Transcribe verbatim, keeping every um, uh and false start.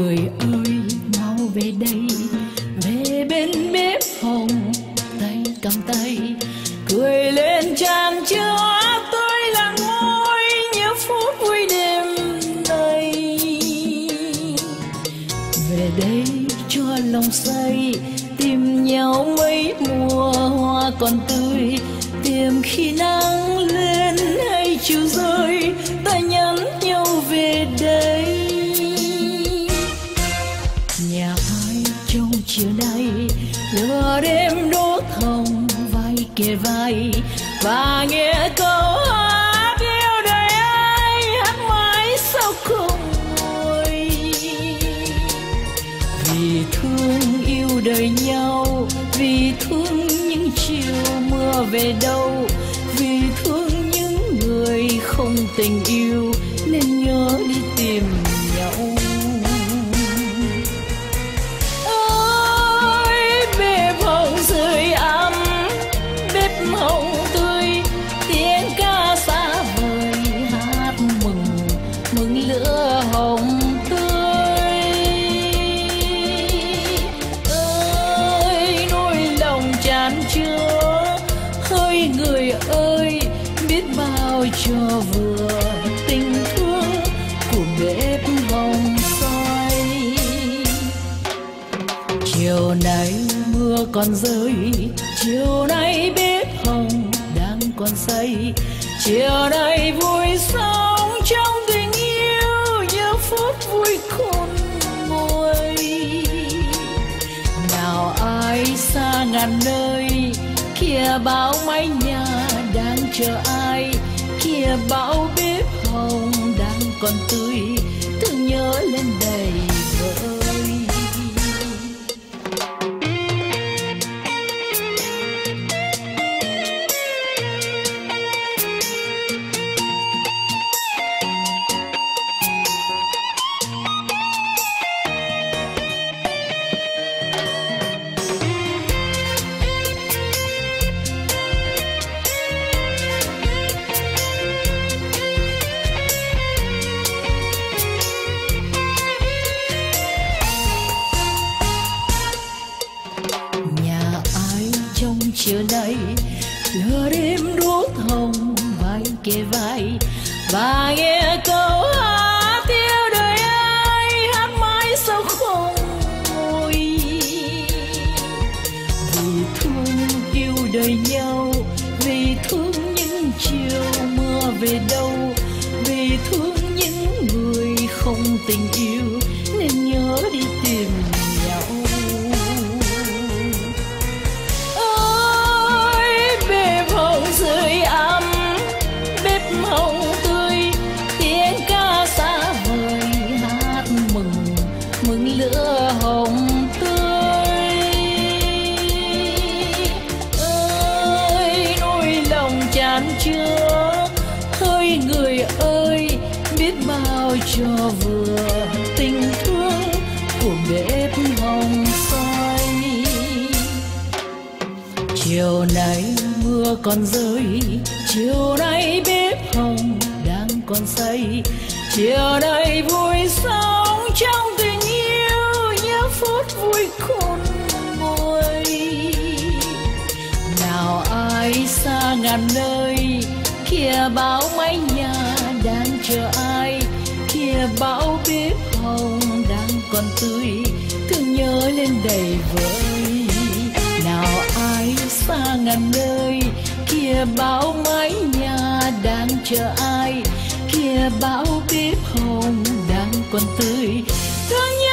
người ơi mau về đây, về bên bếp hồng, tay cầm tay cười lên tràn chứa tôi là ngôi nhớ phút vui đêm này. Về đây cho lòng say tìm nhau mấy mùa hoa còn tươi, tìm khi nắng lên hay chiều rơi ta nhắn nhau về đây. Nhà ai trong chiều nay lửa đêm đốt hồng vai kề vai và nghe câu hát yêu đời ai hát mãi sao không nguôi. Vì thương yêu đời nhau, vì thương những chiều mưa về đâu, vì thương những người không tình yêu nên nhớ đi tìm nhau. Ôi bếp hồng sưởi ấm, bếp hồng tươi, tiếng ca xa vời hát mừng mừng lửa hồng tươi. Ơi nỗi lòng chan chứa, hỡi người ơi biết bao cho vừa tình thương của bếp hồng soi. Chiều nay mưa còn rơi, chiều nay bếp hồng đang còn say, chiều nay vui sống trong tình yêu nhớ phút vui khôn nguôi. Nào ai xa ngàn nơi, kia bao mái nhà đang chờ ai, kia bao bếp hồng đang còn tươi thương nhớ lên đầy vơi. Chiều nay lửa đêm đốt hồng vai kề vai và nghe câu hát yêu đời ai hát mãi sao không nguôi. Vì thương yêu đời nhau, vì thương những chiều mưa về đâu, vì thương những người không tình yêu nên nhớ đi tìm nhau. Sưởi ấm, bếp hồng tươi, tiếng ca xa vời hát mừng mừng lửa hồng tươi. Ơi nỗi lòng chan chứa, hỡi người ơi biết bao cho vừa tình thương của bếp hồng soi. Chiều nay mưa còn rơi, chiều nay bếp hồng đang còn say, chiều nay vui sống trong tình yêu nhớ phút vui khôn nguôi. Nào ai xa ngàn nơi, kia bao mái nhà đang chờ ai, kia bao bếp hồng đang còn tươi thương nhớ lên đầy vơi. Nào ai xa ngàn nơi, kia bao mái nhà đang chờ ai, kia bao bếp hồng đang còn tươi thương nhớ